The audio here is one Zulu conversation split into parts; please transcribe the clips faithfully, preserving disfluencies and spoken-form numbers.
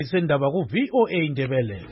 Isendaba ku V O A Indebele.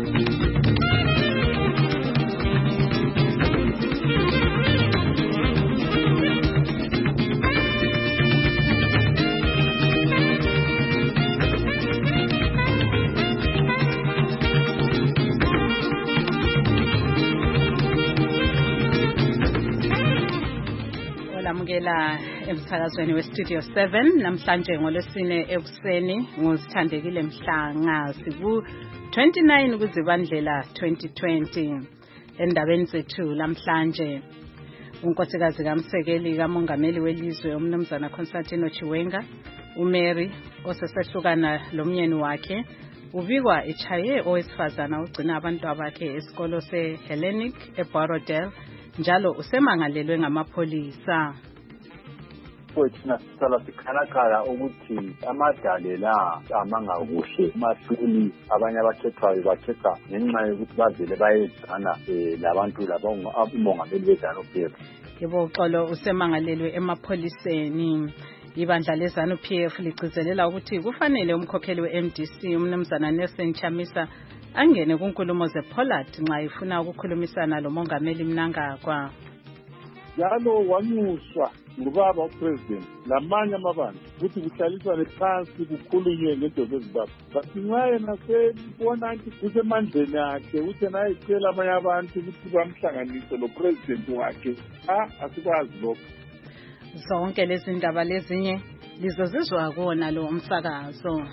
Olamukela emsakazweni we Studio seven namhlanje ngolesine ekuseni ngosithandekile Mhlanga siku twenty-nine kuZibandlela twenty twenty. Endabeni zethu lamhlanje unkosikazi kaMsekeli kamongameli welizwe umnumzana Constantino Chiwenga uMary osesehlukana lomyeni wakhe ubikwa echaye owesifazana ugcina abantu abakhe esikolo seHellenic eBorodale njalo usemangalelwe ngamapholisa. Thina sisala sikhalakhala ukuthi amadale la amanga kuhle mahluli abanye abakhethwayo bakhetha ngenxa yokuthi bavele bayezana labantu laba umongameli wezanu P F. Yebo uxolo usemangalelwe emapholiseni. Ibandla lezanu P F ligcizelela ukuthi kufanele umkhokheli we-M D C umnumzana Nelson Chamisa angene kunkulumo zePollard nxa ifuna ukukhulumisana lomongameli Mnangagwa. Njalo wanyuswa ngubaba upresident lamanye amabandla ukuthi kuhlaliswane phansi kukhulunywe ngento zeZimbabwe. Basinxa yena sebona ukuthi kusemandleni akhe ukuthi yena ayicela abanye abantu ukuthi bamhlanganise lo president wakhe. Ah asikwazi lokho. Zonke lezi ndaba lezinye lizozizwa kuona lo umsakazo.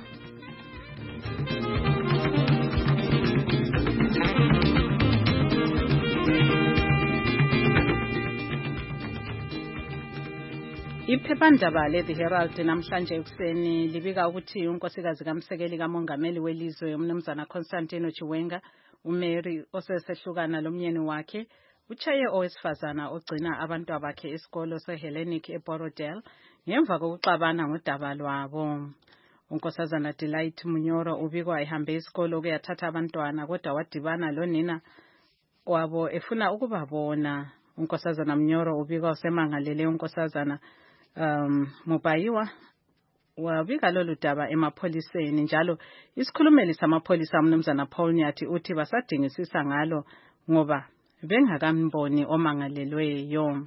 Iphephandaba le The Herald namhlanje ekuseni libika ukuthi unkosikazi kaMsekeli kamongameli welizwe umnumzana Constantino Chiwenga uMary osesehlukana lomyeni wakhe uchaye owesifazana ogcina abantu abakhe esikolo seHellenic eBorodale ngemva kokuxabana ngodaba lwabo. Unkosazana Delight Munyoro ubikwa ehambe esikolo ukuyathatha abantwana kodwa wadibana lonina wabo efuna ukubabona. Unkosazana Munyoro ubikwa usemangalele unkosazana um Mubayiwa wabika lolu daba emapholiseni njalo isikhulumeli samapholisa umnumzana Paul Nyathi uthi basadingisisa ngalo ngoba bengakamboni omangalelweyo.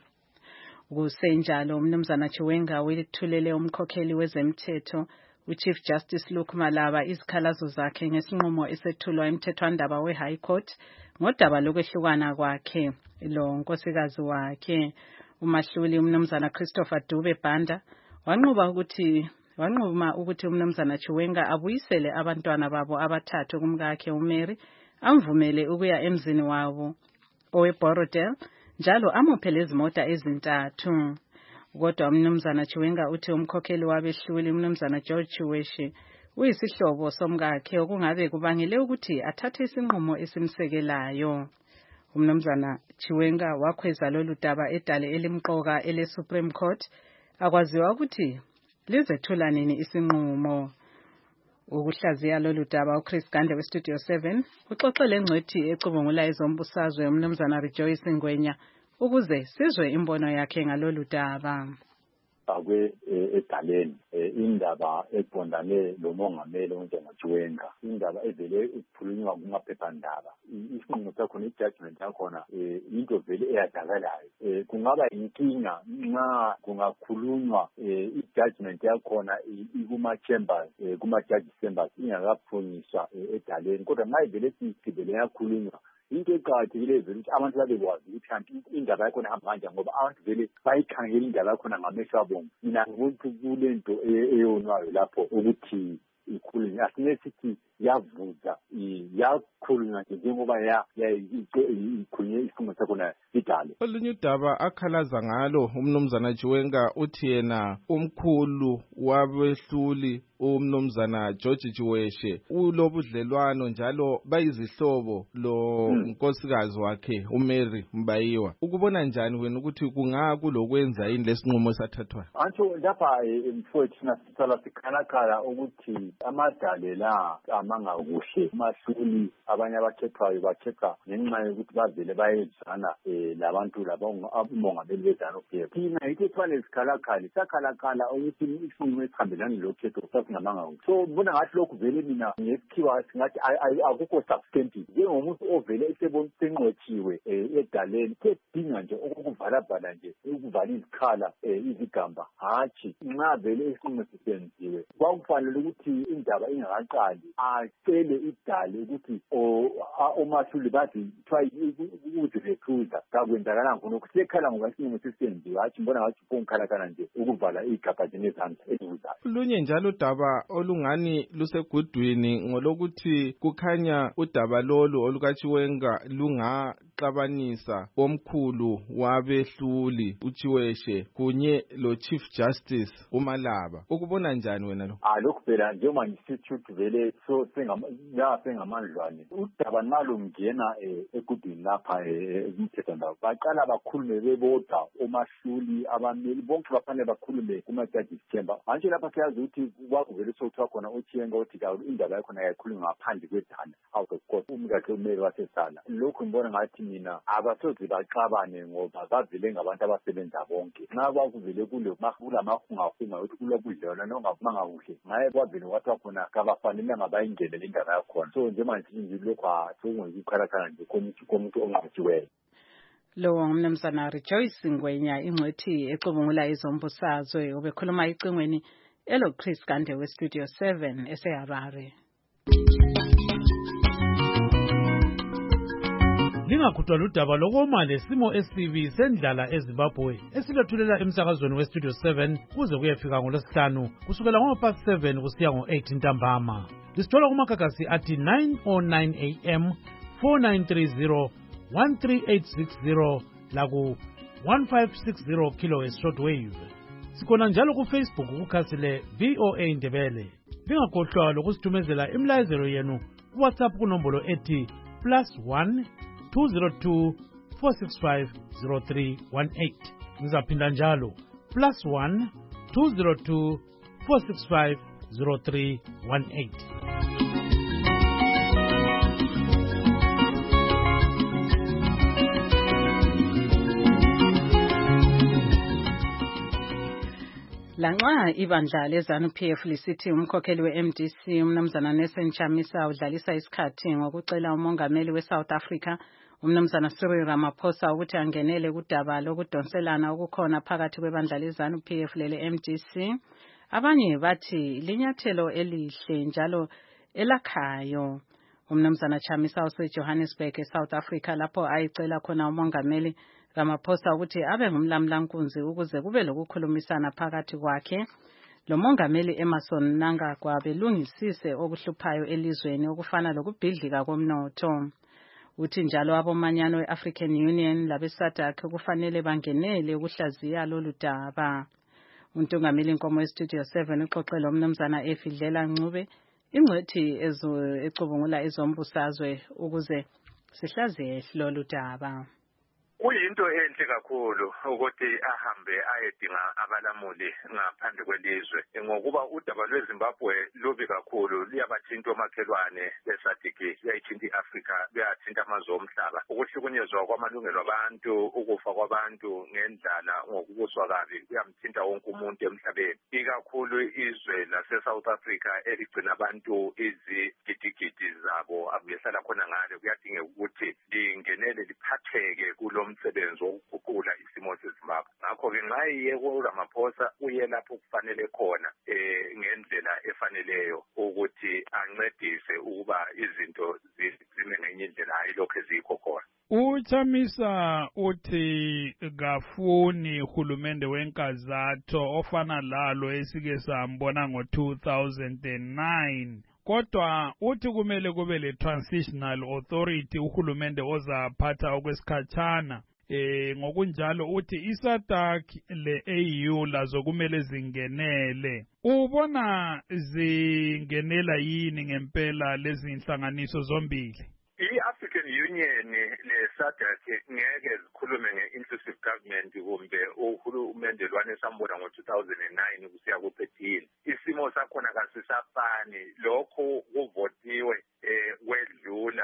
Kusenjalo umnumzana Chiwenga wethulele umkhokheli wezemthetho uChief Justice Luke Malaba izikhalazo zakhe ngesinqumo esethulwa emthethwandaba weHigh Court ngodaba lokwehlukana kwakhe lo nkosikazi wakhe. Umahluli umnumzana Christopher Dube Banda wanquba ukuthi wanquma ukuthi umnumzana Chiwenga abuyisele abantwana babo abathathu kumkakhe uMary amvumele ukuya emzini wabo oweBorodale njalo amuphe lezimota ezintathu. Kodwa umnumzana Chiwenga uthi umkhokheli wabehluli umnumzana George Chiweshe uyisihlobo somkakhe okungabe kubangele ukuthi athathe isinqumo esimsekelayo. Umnumzana Chiwenga wakhweza lolu daba edale elimqoka ele Supreme Court akwaziwa ukuthi lizethula nini isinqumo. Ukuhlaziya lolu daba uChris Gande we Studio seven uxoxele engcwethi ecubungula ezombusazwe umnumzana Rejoice Ngwenya ukuze sizwe imbono yakhe ngalolu daba. Akwe edaleni indaba eqondane lomongameli onjengoChiwenga indaba evele ukukhulunywa kumaphephandaba isinqumo sakho nejudgment yakhona into vele eyadakalayo kungaba inkinga nxa kungakhulunywa ijudgment yakhona ikuma chambers kuma judge chambers ingakaphunyiswa edaleni kodwa nxa ivele sigibele yakhulunywa into eqakathekile vele ukuthi abantu babekwazi ukuthi kanti indaba yakhona ihamba kanjani ngoba abantu vele bayikhangela indaba yakhona ngamehlo abo. Mina ngikuthi kulento eyonwayo lapho ukuthi ikhulunywa asinesithi yavuza yakhulunywa njengoba ya ikhulunywe isinqumo sakhona idale. Olunye udaba akhalaza ngalo umnumzana Chiwenga uthi yena umkhulu wabehluli umnumzana George Chiweshe ulobudlelwano njalo bayizihlobo lo nkosikazi wakhe uMary Mbayiwa. Ukubona njani wena ukuthi kungaku lokwenza yini lesinqumo esathathwa? Antsho lapha mfowethu sina sisala sikhalakhala ukuthi amadale la amanga kuhle mahluli abanye abakhethwayo bakhetha ngenxa yokuthi bavele bayezana labantu laba umongameli wezanu P F. Thina yithe thwale sikhalakhala sakhalakhala ukuthi isinqumo esihambelana lokhetho esingamanga ukuthi so ngibona ngathi lokhu vele mina ngesikhiwa singathi akukho substantive njengomuntu ovele esebonsenqothiwe edaleni kudinga nje ukuvalabhala nje ukuvala izikhala izigamba hatshi nxa vele isinqumo sisenziwe kwakufanele ukuthi indaba ingakaqali acele idale ukuthi omahluli bathi try ukuzirekruta kakwenzakalanga khona kusekhala ngoba isinqumo sisenziwe hatshi mbona ngathi kungikhalakhala nje ukuvala igabha nezandla elibuzayo. Lunye njalo udaba olungani lusegudwini ngolokuthi kukhanya udaba lolu olukaChiwenga lungaxabanisa omkhulu wabehluli uChiweshe kunye lo Chief Justice uMalaba. Ukubona njani wena lo? Ah lokhu phela njengoba institute vele so sengama sengamandlwane udaba nalo ngena egudwini lapha emthethondawo baqala bakhulume bebodwa omahluli abameli bonke bafanele bakhulume kuma-judges chamber manje lapha siyazi ukuthi kwakuvele sokuthiwa khona uChiwenga uthi indaba yakho yayikhulunywa ngaphandle kwedala out of court umkakhe umeli wasesala lokhu ngibona ngathi mina abasoze baxabane ngoba bavele ngabantu abasebenza bonke nxa kwakuvele kule kulamahungahunga ukuthi kulobudlelwano nongavumanga kuhle ngaye kwavele kwathiwa khona kabafanelanga bayingene le ndaba yakhona so njemanje nje lokhu asekungekukhalakhala nje komuntu ongqotshiweyo. Lo mnumzana Rejoice Ngwenya ingcwethi ecubungula izombusazwe obekhuluma icingweni elo Chris Gande we Studio seven eseHarare. Lingakhuthwa udaba lokoma lesimo esibi sendlala eZimbabwe esilethulela emsakazweni we Studio seven kuze kuyefika ngolosihlanu kusukela ngo past seven kusiya ngo eight ntambama. Lisithola kumakakasi athi nine oh nine a m four nine three zero one three eight six zero laku one five six zero kilohertz shortwave. Sikhona njalo ku Facebook kukhasi le V O A Ndebele. Lingakhohlwa lokusithumezela imlayezelo yenu ku WhatsApp kunombolo ethi plus one two zero two four six five zero three one eight. Ngizaphinda njalo plus one two zero two four six five zero three one eight. Lanxa ibandla leZANU-P F lisithi umkhokheli we-M D C umnumzana Nelson Chamisa udlalisa isikhathi ngokucela umongameli we-South Africa umnumzana Cyril Ramaphosa ukuthi angenele kudaba lokudonselana okukhona phakathi kwebandla leZANU-P F lele-M D C. Abanye bathi linyathelo elihle njalo elakhayo. Umnumzana Chamisa useJohannesburg eSouth Africa lapho ayicela khona umongameli Ramaphosa ukuthi abe ngumlamlankunzi ukuze kube lokukhulumisana phakathi kwakhe lo mongameli Emmerson Mnangagwa belungisise okuhluphayo elizweni okufana lokubhidlika komnotho. Uthi njalo abomanyano we-African Union labe-SADC kufanele bangenele ukuhlaziya lolu daba. Untungameli Nkomo we-Studio seven uxoxela umnumzana Efidlela Ncube ingcwethi ecubungula izombusazwe ukuze sihlaziye lolu daba. Kuyinto enhle kakhulu ukuthi ahambe ayedinga abalamuli ngaphandle kwelizwe ngokuba udaba lweZimbabwe lubi kakhulu liyabathinta omakhelwane besadiki liyayithinta iAfrica liyathinta amazwe omhlaba ukuhlukunyezwa kwamalungelo abantu ukufa kwabantu ngendlala ngokubuswa kabi kuyamthinta wonke umuntu emhlabeni ikakhulu izwe lase-South Africa eligcina abantu izigidigidi zabo abehlala khona ngale kuyadingeka ukuthi lingenele liphatheke kulo umsebenzi wokuguqula isimo seZimbabwe. Ngakho ke nxa iye kuRamaphosa uye lapho kufanele khona eh ngendlela efaneleyo ukuthi ancedise ukuba izinto zime ngenye indlela hayi lokho ezikho khona. uChamisa uthi kafuni uhulumende wenkazatho ofana lalo esike sambona ngo two thousand nine. Kodwa uthi kumele kube le transitional authority uhulumende ozaphatha okwesikhatshana eh ngokunjalo uthi iSADC le-A U lazo kumele zingenele. Ubona zingenela yini ngempela lezi inhlanganiso zombili? I-African Union le-SADC ngeke zikhulume nge-inclusive government kumbe uhulumende lwane sambona ngo two thousand nine kusiya ku thirteen. Isimo sakhona kasisafani lokho kuvotiwe eh wedlula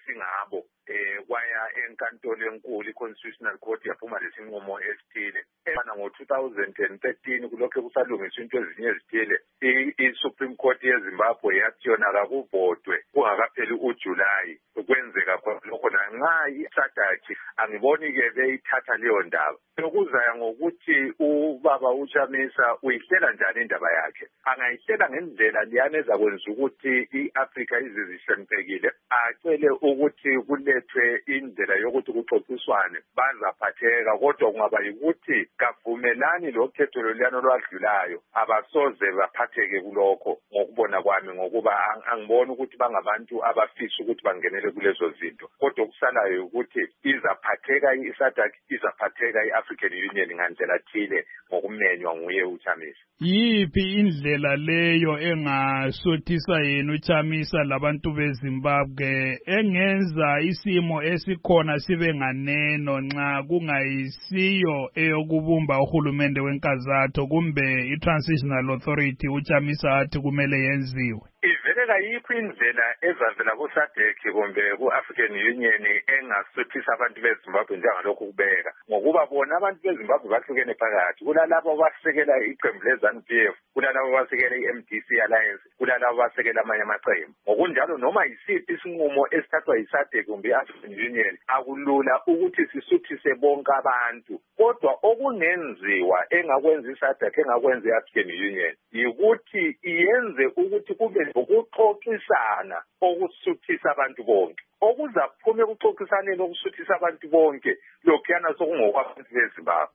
ngesingabo eh kwaya enkantolo enkulu i-Constitutional Court yaphuma lesinqumo esithile mana ngo-two thousand thirteen kulokho kusalungiswa into ezinye ezithile i-Supreme Court yeZimbabwe yathi yona kakuvotwe kungakapheli uJulayi kwenzeka lokho nanxa i-SADC angiboni-ke beyithatha leyo ndaba okuzaya ngokuthi ubaba uChamisa uyihlela njani indaba yakhe angayihlela ngendlela liyana ezakwenza ukuthi i-Afrika izizihloniphekile acele ukuthi kulethwe indlela yokuthi kuxoxiswane bazaphatheka kodwa kungaba yikuthi kavumelani lokhetho loluyana olwadlulayo abasoze baphatheke kulokho ngokubona kwami ngokuba angiboni ukuthi bangabantu abafisa ukuthi bangenele kulezo zinto kodwa okusalayo ukuthi izaphatheka i-SADC izaphatheka i-African Union ngandlela thile ngokumenywa nguye uChamisa. Yiphi indlela leyo engasuthisa yena uChamisa labantu beZimbabwe engenza isimo esikhona sibe nganeno nxa kungayisiyo eyokubumba uhulumende wenkazatho kumbe i-Transitional Authority uChamisa athi kumele yenziwe? Ivele kayikho indlela ezavela ku-SADC kumbe ku-African Union engasuthisa abantu beZimbabwe njengalokhu kubeka ngokuba bona abantu beZimbabwe bahlukene phakathi kulalabo abasekela iqembu le-ZANU P F kulalabo abasekela i-M D C Alliance kulalabo abasekela amanye amaqembu ngokunjalo noma yisiphi isinqumo esithathwa yi-SADC kumbe i-African Union akulula ukuthi sisuthise bonke abantu kodwa okungenziwa engakwenza i-SADC engakwenza i-African Union yikuthi iyenze ukuthi kube ukuxoxisana okusuthisa abantu bonke okuzaphuma ekuxoxisaneni okusuthisa abantu bonke lokhuyana sokungokwabantu beZimbabwe.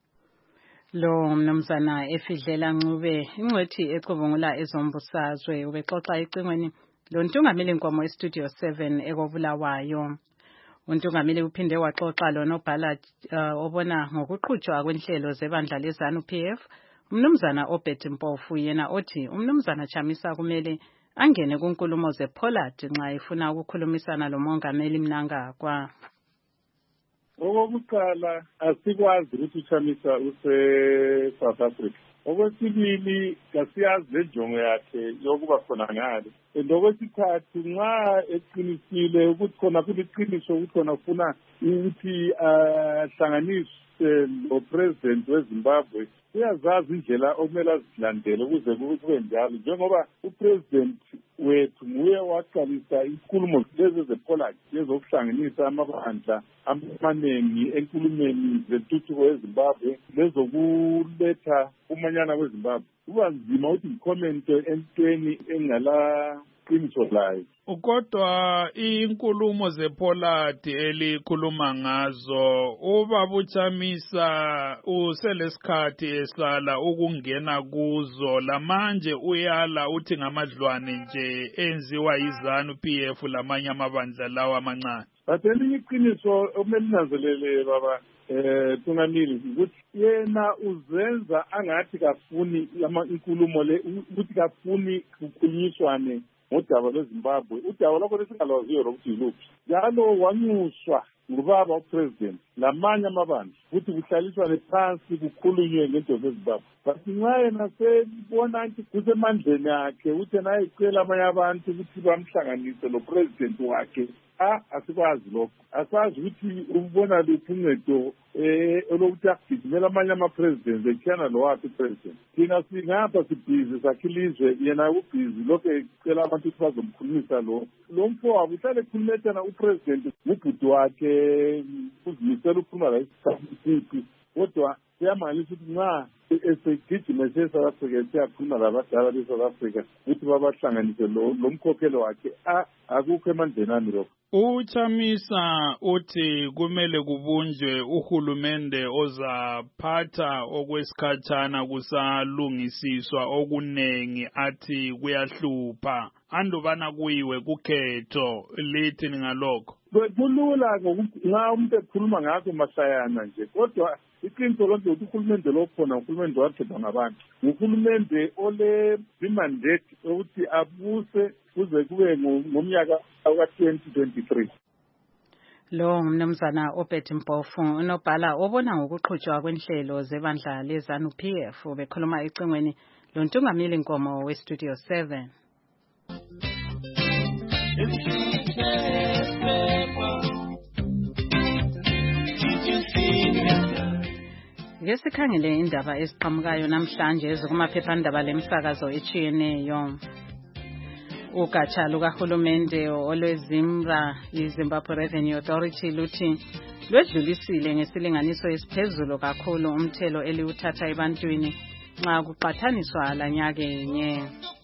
Lo mnumzana Efidlela Ncube ingcwethi ecubungula ezombusazwe ubexoxa ecingweni lo ntungameli nkomo e-Studio seven ekobulawayo. Untungameli uphinde waxoxa lo nobhala uh, obona ngokuqhutshwa kwenhlelo zebandla le-ZANU P F umnumzana Obert Mpofu yena othi umnumzana Chamisa kumele angene kunkulumo ze-Pollard nxa efuna ukukhulumisana lo mongameli Mnangagwa. Okokuqala asikwazi ukuthi uChamisa use-South Africa. Okwesibili kasiyazi lenjongo yakhe yokuba khona ngale. Okwesithathu nxa eqinisile ukuthi khona kuliqiniso ukuthi khona ufuna ukuthi ahlanganise lo president weZimbabwe uyazazi indlela okumele azilandele ukuze kube njalo njengoba upresident wethu nguye waqalisa inkulumo lezi ze-Pollard lezokuhlanganisa amabandla amaningi enkulumeni zentuthuko yeZimbabwe lezokuletha umanyana weZimbabwe kuba nzima ukuthi ngikhomente entweni engala qiniso layo. Kodwa inkulumo ze-Pollard elikhuluma ngazo ubaba uChamisa uselesikhathi esala ukungena kuzo lamanje uyala uthi ngamadlwane nje enziwa yiZANU P F lamanye amabandla lawa amancane. But elinye iqiniso okumele linanzelele baba eh tungamili ukuthi yena uzenza angathi kafuni lama inkulumo le ukuthi kafuni ukukhulunyiswane ngodaba lweZimbabwe udaba lokho lesingalwaziyo lokuthi yiluphi njalo wanyuswa ngubaba upresident lamanye amabandla ukuthi kuhlaliswane phansi kukhulunywe ngento zeZimbabwe but nxa yena sebona ukuthi kusemandleni akhe ukuthi yena ayicela abanye abantu ukuthi bamhlanganise lo president wakhe ah asikwazi lokho asazi ukuthi ubona luphi uncedo eh olokuthi agijimela amanye ama-presidents ekhiyana lo wakhe president thina singapha sibhizi sakhilizwe yena ubhizi lokho ecela abantu ukuthi bazomkhulumisa lo lo mfowabo uhlale ekhulumethana upresident ngubhuti wakhe uzimisela ukukhuluma la isikhathi kodwa siyamangalisa ukuthi nxa esegijima se-South Africa siyakhuluma labadala be-South Africa ukuthi babahlanganise lo mkhokhelo wakhe akukho emandleni ami lokho. uChamisa uthi kumele kubunjwe uhulumende ozaphatha okwesikhatshana kusalungisiswa okunengi athi kuyahlupha andubana kuyiwe kukhetho lithi ngalokho. Kulula ngokuthi nxa umuntu ekhuluma ngakho masayana nje kodwa iqiniso lonke ukuthi uhulumende lokhona uhulumende wakhethwa ngabantu uhulumende ole imandate ukuthi abuse kuze kube ngomnyaka ka-twenty twenty-three. Lo mnumzana Obert Mpofu unobhala obona ngokuqhutshwa kwenhlelo zebandla le-ZANU P F bekhuluma ecingweni lo ntungameli nkomo we-Studio seven. Ngesikhangele indaba esiqhamukayo namhlanje ezikumaphephandaba lemsakazo etshiyeneyo. Ugatsha lukahulumende olwezimra iZimbabwe Revenue Authority luthi lwedlulisile ngesilinganiso esiphezulu kakhulu umthelo eliwuthatha ebantwini nxa kuqathaniswa lanyakenye.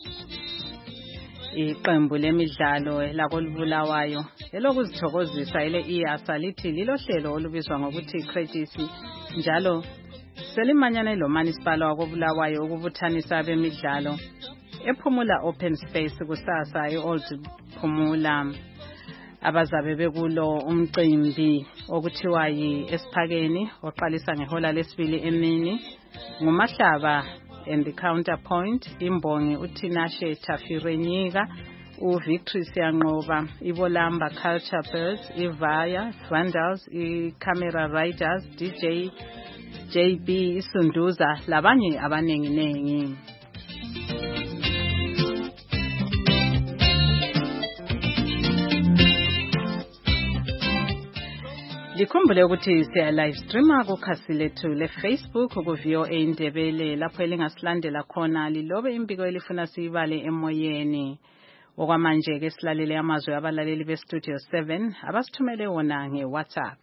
Iqembu lemidlalo lakolubulawayo elokuzithokozisa ele IASA lithi lilohlelo olubizwa ngokuthi Credit njalo selimanyane lomanisipala wakobulawayo ukubuthanisa abemidlalo ephumula open space kusasa eOld Phumula. Abazabe bekulo umcimbi okuthiwa yi-Esiphakeni oqalisa ngehola lesibili emini nguMahlaba and the Counterpoint, Imbongi uTinashe Tafirenyika, uVictory Siyanqoba, Ibolamba Culture Birds, Ivaya Vandals, iCamera Riders, D J J B Isunduza labanye abanengi nengi. Likhumbule ukuthi siya live streamer kukhasi lethu le Facebook ku V O A Ndebele lapho elingasilandela khona lilobe imbiko elifuna siyibale emoyeni. Okwamanje ke silalele amazwi abalaleli be Studio seven abasithumele wona nge WhatsApp.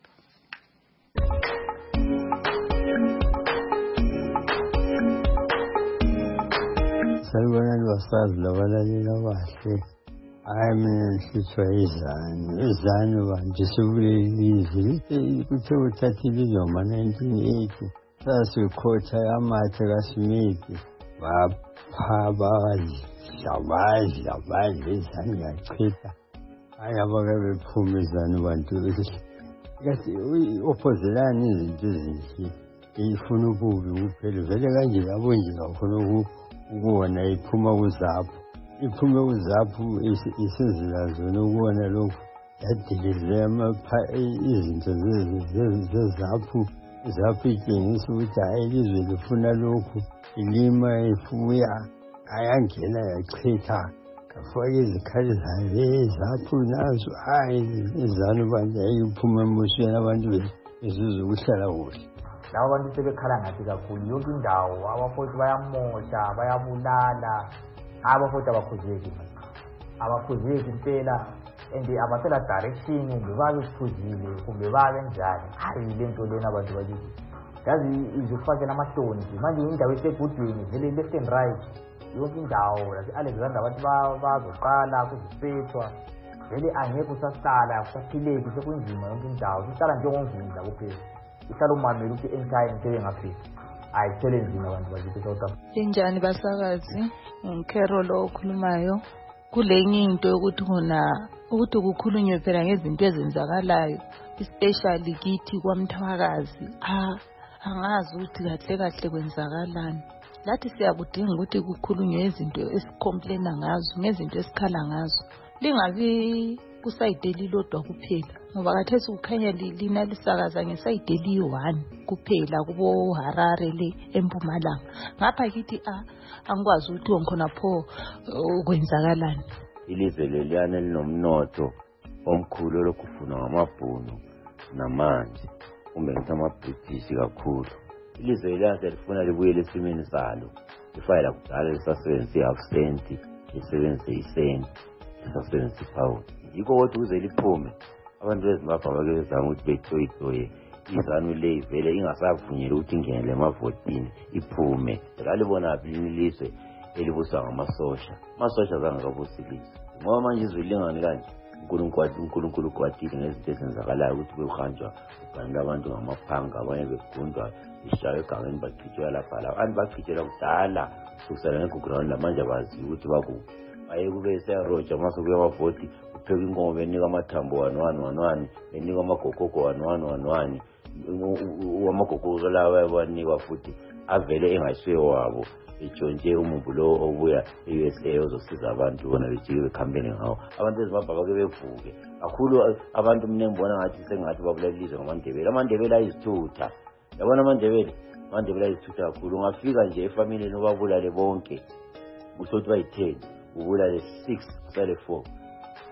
Salibona lwasazi labalaleli abahle. I'm situation. Izanu bantu sebulelizwe kuthe uthathile izoma nineteen eighty sasikhotha amathe kaSmith baphaba shabazi abadle izanu yachitha ayabake bephuma izanu bantu kathi opposition izinto ezinhle ifuna ububi kuphela vele kanje yabo nje ngafuna ukubona iphuma kuzapho iphume uzaphu isizilazwe ukubona lokho yadilize amapha izinto zezaphu zaphu itshengisa ukuthi hayi ilizwe lifuna lokho ilima ifuya ayangena yachitha kafaka izikhali zayo zaphu nazo hayi izanu bantu ayiphume emosheni abantu bezizwe ukuhlala kuhle. Labo bantu sebekhala ngathi kakhulu yonke indawo abafuthi bayamosha bayabulala abafuthi abakhuzeki abakhuzeki impela and abasela direction kumbe babe kuphuzile kumbe babe njani hayi lento lena abantu bakithi yazi izifakela amahloni manje indawo esegudweni vele left and right yonke indawo lase Alexander bathi bazoqala kuzipethwa vele angeke usasala kusaphileki sekunzima yonke indawo sisala njengomvundla kuphela isala umameli ukuthi entire into engafiki ayithele nzima abantu bakithi South Africa. Njani basakazi ngikero lo okhulumayo kulenye into ukuthi khona ukuthi kukhulunywe phela ngezinto ezenzakalayo especially kithi kwaMthwakazi ah angazi ukuthi kahle kahle kwenzakalani lathi siyakudinga ukuthi kukhulunywe izinto esicomplaina ngazo ngezinto esikhala ngazo lingabi kusayide lilodwa kuphela ngoba kathesi kukhanya lina lisakaza ngesayide liyi-one kuphela kubo Harare le eMpumalanga ngapha kithi a angikwazi ukuthi ngikhona pho ukwenzakalani. Ilizwe leliyana linomnotho omkhulu lokufuna ngamabhunu namanje kumbe ngithi amaBritish kakhulu. Ilizwe leliyana selifuna libuyele esimeni salo lifayela kudala lisasebenzisa i-half cent lisebenzise isenti lisasebenzisa ipound. Yikho ukuthi kuze liphume abantu beZimbabwe abake bezama ukuthi betoyitoye izanu le ivele ingasavunyelwa ukuthi ingene emavotini iphume. Lalibona phi ilizwe elibuswa ngamasosha amasosha zangakabusilisa ngoba manje izwe lingani kanje uNkulunkulu uNkulunkulu kwatile ngezinto ezenzakalayo ukuthi bekuhanjwa kuganela abantu ngamaphanga abanye begundwa ishayo egangeni bachithelwa lapha la abantu bachithelwa kudala kusukela ngeground lamanje abazi ukuthi bakuphi aye kube seyaroja masuku yamavoti kupheka inkomo benika amathambo one one one one benika amagogoko one one one one amagogoko lawa abanikwa futhi avele engasiwe wabo ejonje umumbu lo obuya e-U S A ozosiza abantu bona bejike bekhambene ngawo abantu eZimbabwe bake bevuke kakhulu abantu mne ngibona ngathi sengathi babulaliswe ngamaNdebele amaNdebele ayizithutha yabona amaNdebele amaNdebele ayizithutha kakhulu ungafika nje efamilini obabulale bonke usothi bayi-ten ubulale six kusale four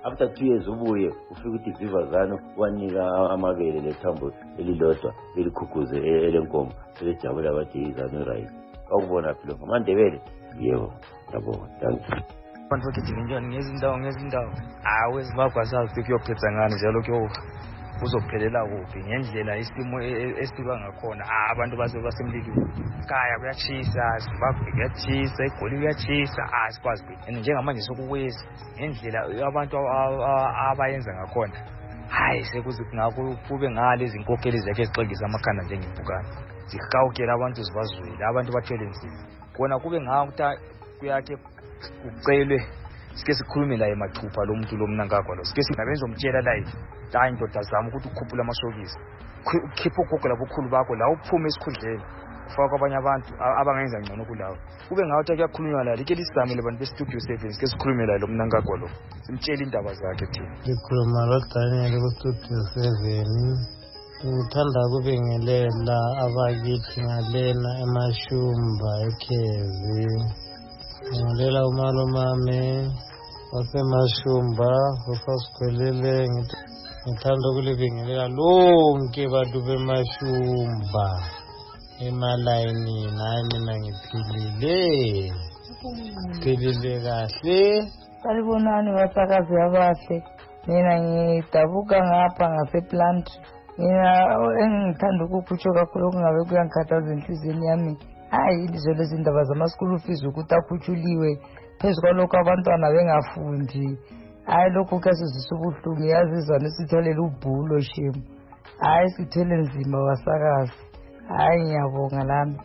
after two years ubuye ufika ukuthi Vivazano wanika amabele lethambo elilodwa elikhukhuze elenkomo selejabula bathi izanu right awubona philo amandebele yebo yabo thank you abantu bakithi njani ngezindawo ngezindawo awu ezimbabwe asazi kuyophetha ngani njalo kuyo uzophelela kuphi ngendlela isimo esifika ngakhona abantu base basemlilweni kaya kuyachisa Zimbabwe kuyachisa eGoli kuyachisa asikwazi and njengamanje sokuweza ngendlela abantu abayenza ngakhona hayi sekuze ngakho kube ngalezi inkokheli zakhe ezixegisa amakhanda njengempukane zihawukela abantu zibazwile abantu bathwele nzima kona kube ngakho kuyakhe kucelwe sike sikhulume la emathupha lo muntu lo mnankakho lo sike singabenza umtshela la hayi ndoda zama ukuthi ukhuphula amasokisi ukhipha ugogo labokhulu bakho la uphume esikhundleni ufaka abanye abantu abangenza ngcono kulawo kube ngawo kuyakhulunywa la like lisamile abantu be studio seven sike sikhulume la lo mnankakho lo simtshela indaba zakhe thina ngikhuluma lo Daniel ku studio seven ngithanda ukubingelela abakithi ngalena emashumba ekhezi ngilela umalumame wasemashumba usasigwelele ngithanda ukulibingelela lonke bantu bemashumba emalayini naye mina ngiphilile philile kahle salibonani basakazi abahle mina ngidabuka ngapha ngaseplant mina engithanda ukukhutsho kakhulu okungabe kuyangikhathaza enhliziyweni yami hayi ilizwe lezindaba zama-school fees ukuthi akhutshuliwe phezu kwalokho abantwana bengafundi hayi lokho kuyasizisa ubuhlungu yazizwane sitholela ubhulo shemu hayi sithele nzima wasakazi hayi ngiyabonga lami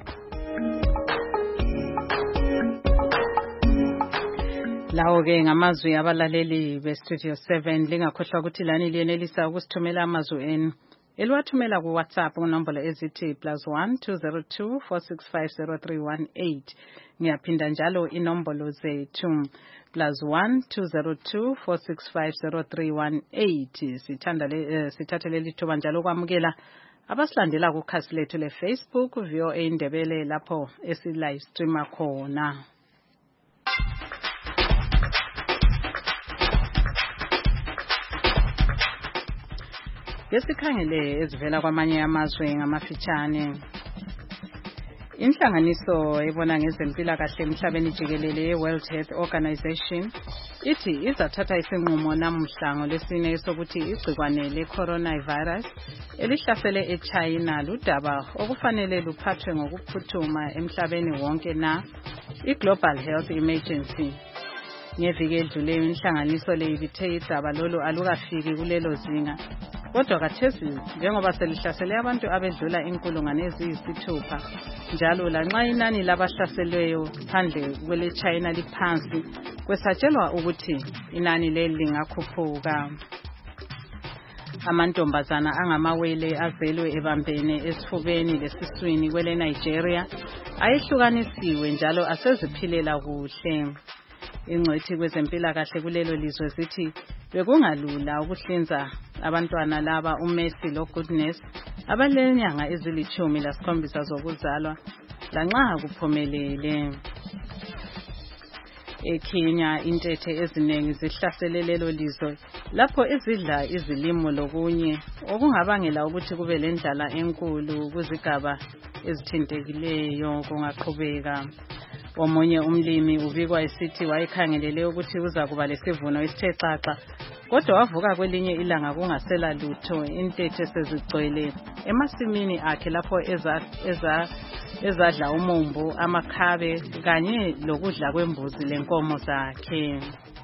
lawo-ke ngamazwi abalaleli bestudio seven lingakhohlwa ukuthi lani liyenelisa ukusithumela amazwi enu eliwathumela ku-WhatsApp unombolo ezithi plus one two zero two four six five zero three one eight ngiyaphinda njalo inombolo zethu plus one two zero two four six five zero three one eight sithanda le uh, sithathe leli thuba njalo kwamukela abasilandela kukhasi lethu le-Facebook V O A Indebele lapho esi-live streama khona. Yesikhangele ezivela kwamanye amazwe ngamafitshane. Inhlanganiso ebona ngezempilakahle emhlabeni jikelele ye-World Health Organization ithi izathatha isinqumo namuhla ngolwesine sokuthi igcikwane le-coronavirus elihlasele eChina ludaba okufanele luphathwe ngokuphuthuma emhlabeni wonke na i-Global Health Emergency. Ngeviki edluleyo inhlanganiso le ibithe idaba lolu alukafiki kulelo zinga. Kodwa kathesi njengoba selihlasele abantu abedlula inkulungwane eziyisithupha njalo lanxa inani labahlaselweyo phandle kwele China liphansi kwesatshelwa ukuthi inani leli lingakhuphuka. Amantombazana angamawele azelwe ebambene esifubeni lesiswini kwele Nigeria ayehlukanisiwe njalo aseziphilela kuhle. Ingcwethi kwezempilakahle kulelo lizwe zithi bekungalula ukuhlinza abantwana laba uMercy lo Goodness abalenyanga ezilithumi lasikhombisa zokuzalwa lanxa kuphumelele. eKenya intethe eziningi zihlasele lelo lizwe lapho izidla izilimo lokunye okungabangela ukuthi kube lendlala enkulu kuzigaba ezithintekileyo kungaqhubeka. Omunye umlimi ubikwa esithi wayekhangelele ukuthi uza kuba lesivuno esithe xaxa kodwa wavuka kwelinye ilanga kungasela lutho intethe sezigcwele emasimini akhe lapho eza eza ezadla umumbu amakhabe kanye lokudla kwembuzi lenkomo zakhe.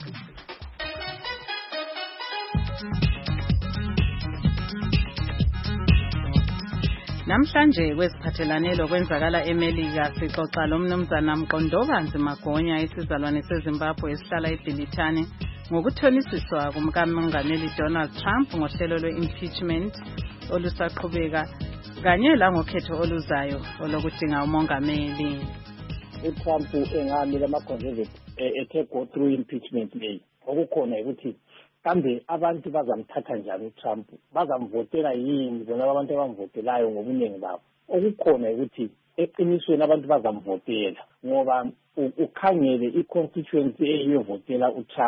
Namhlanje kweziphathelane lokwenzakala eMelika sixoxa lo mnumzana Mqondobanzi Magonya isizalwane seZimbabwe esihlala eBilitane ngokuthonisiswa kumkamongameli Donald Trump ngohlelo lwe-impeachment olusaqhubeka kanye la ngokhetho oluzayo olokudinga umongameli. uTrump engamile ama-conservative ethe go through impeachment leyi okukhona ukuthi kambe abantu bazamthatha njani uTrump bazamvotela yini bona abantu abamvotelayo ngobuningi babo okukhona ukuthi eqinisweni abantu bazamvotela ngoba ukhangele i-constituency eyivotela uTrump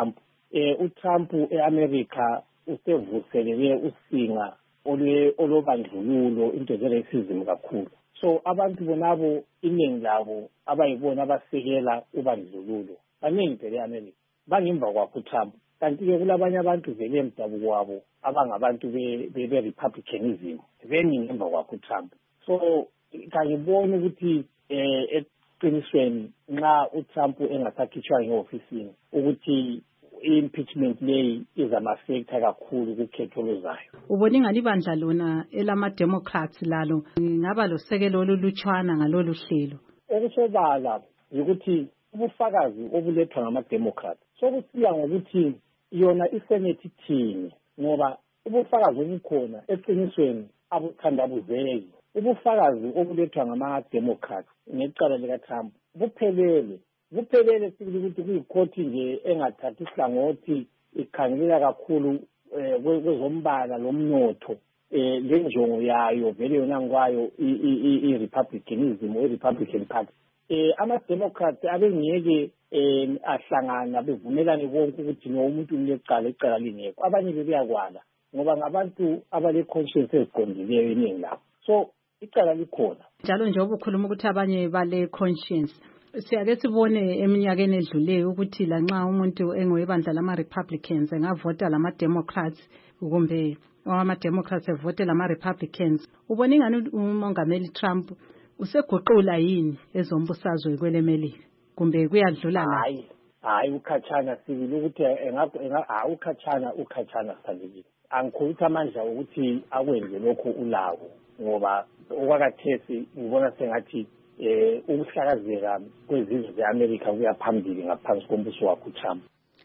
eh uTrump eAmerica usevuselele usinga olwe olobandlululo into ze-racism kakhulu. So abantu bonabo iningi labo abayibona abasekela ubandlululo baningi phela eAmerica bangemva kwakho uTrump. Kanti-ke kulabanye abantu vele emdabuko wabo abangabantu be-republicanism beningi emva kwakho uTrump. So kangibona ukuthi eh eqinisweni nxa uTrump engasakhishwa ngeofisini ukuthi i-impeachment leyi izama-factor kakhulu kukhetho oluzayo. Ubona ingani ibandla lona elama-Democrats lalo ngaba losekelo olulutshwana ngalolu hlelo? Okusobala ukuthi ubufakazi obulethwa ngama-Democrats sokusiya ngokuthi yona iSenate ithini, ngoba ubufakazi obukhona eqinisweni abuthandabuzeki. Ubufakazi obulethwa ngama-Democrats ngecala likaTrump buphelele buphelele sibili ukuthi kuyikhoti nje engathathi ihlangothi ikhangelela kakhulu kwezombala lomnotho eh lenjongo yayo vele yona ngwayo i-republicanism or i-Republican Party. Eh ama-Democrats abengeke eh ahlangana bevumelane konke ukuthi no umuntu ulecala icala lingekho. Abanye bebeyakwala ngoba ngabantu abale conscience eziqondileyo eningi lapho. So icala likhona. Njalo nje obukhuluma ukuthi abanye bale conscience siyake sibone eminyakeni edluleyo ukuthi lanxa umuntu engowebandla lama-Republicans engavota lama-Democrats kumbe ama-Democrats evote lama-Republicans, ubona ingani umongameli Trump useguqula yini ezombusazwe kwele Melika kumbe kuyadlula la? Hayi hayi ukhatshana sibili ukuthi enga ukhatshana ukhatshana sibili angikhuluma amandla ukuthi akwenze lokho ulawo, ngoba okwakathesi ngibona sengathi eh ukuhlakazeka kwezizwe zeAmerica kuyaphambili ngaphansi kombuso wakhe uTrump.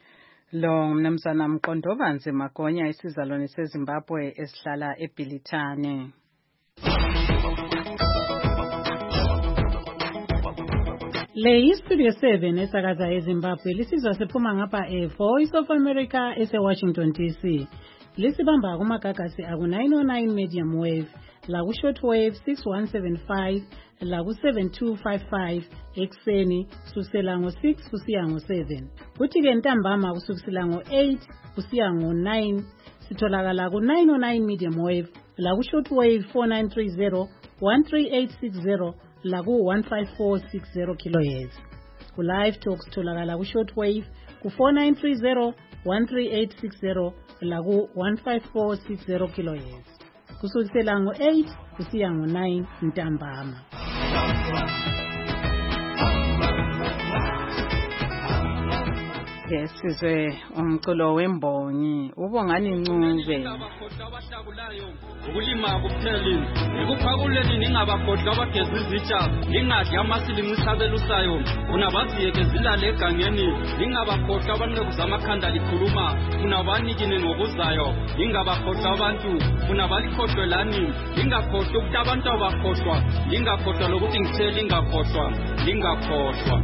Lo mnumzana Mqondobanzi Magonya isizalwane seZimbabwe esihlala eBhilitane. Le Studio seven esakaza eZimbabwe lisizwa siphuma ngapha eVoice of America eseWashington D C. Lisibamba kumagagasi aku nine oh nine medium wave, la ku short wave six one seven five, la ku seven two five five ekseni kusukela ngo six kusiya ngo seven. Kuthi ke ntambama kusukela ngo eight kusiya ngo nine sitholakala ku nine oh nine medium wave, la ku short wave four nine three zero, one three eight six zero, la ku one five four six zero kilohertz. Ku live talk sitholakala ku short wave ku four nine three zero, one three eight six zero, la ku one five four six zero kilohertz. Kusukela ngo eight kusiya ngo nine ntambama. Yes, sizwe umculo wembongi ubongani Ncube. Ukulima kupheli ngikuphakuleni ningabakhodla abageza izitsha ingadli amasilingi isabelusayo unabaziyeke zilale egangeni ningabakhodla abanqeku zamakhanda likhuluma unabanikine ngokuzayo ningabakhodla abantu unabalikhodlelani ningakhodla ukuthi abantu abakhodlwa ningakhodla lokuthi ngithele ingakhodlwa ningakhodlwa.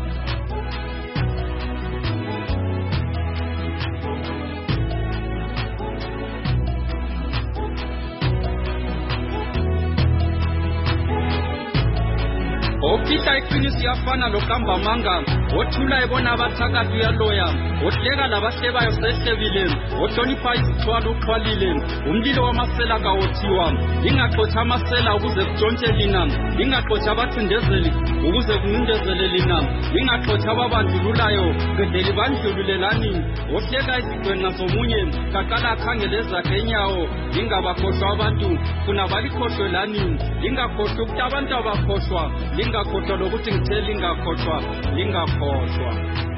Okita iqinisi yafana lokamba manga othula ebona abathakathi uyaloya ohleka labahlebayo sehlebile ohlonipha izithwalo uxhwalile umlilo wamasela kawothiwa ingaxotsha amasela ukuze kujontshe lina ingaxotsha abathindezeli ukuze kunindezele lina ingaxotsha ababandlululayo gedeli bandlululelani ohleka izigwena nasomunye kaqala akhangele zakhe enyawo ingabakhohlwa abantu kunabalikhohlwelani ingakhohlwa ukuthi abantu abakhohlwa ingakhohlwa lokuthi ngithele ingakhohlwa ingakhohlwa.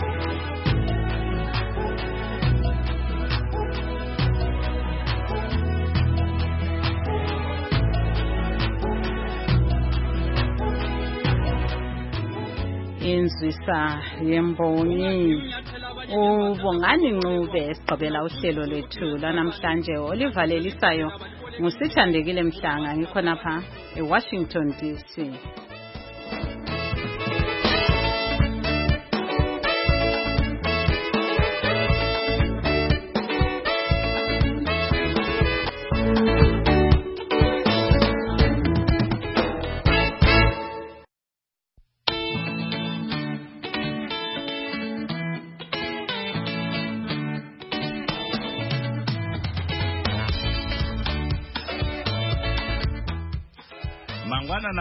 Inzwisa yembongi ubongani Ncube esiqhubela uhlelo lwethu lanamhlanje olivalelisayo ngusithandekile Mhlanga ngikhona pha eWashington D C. mangwana na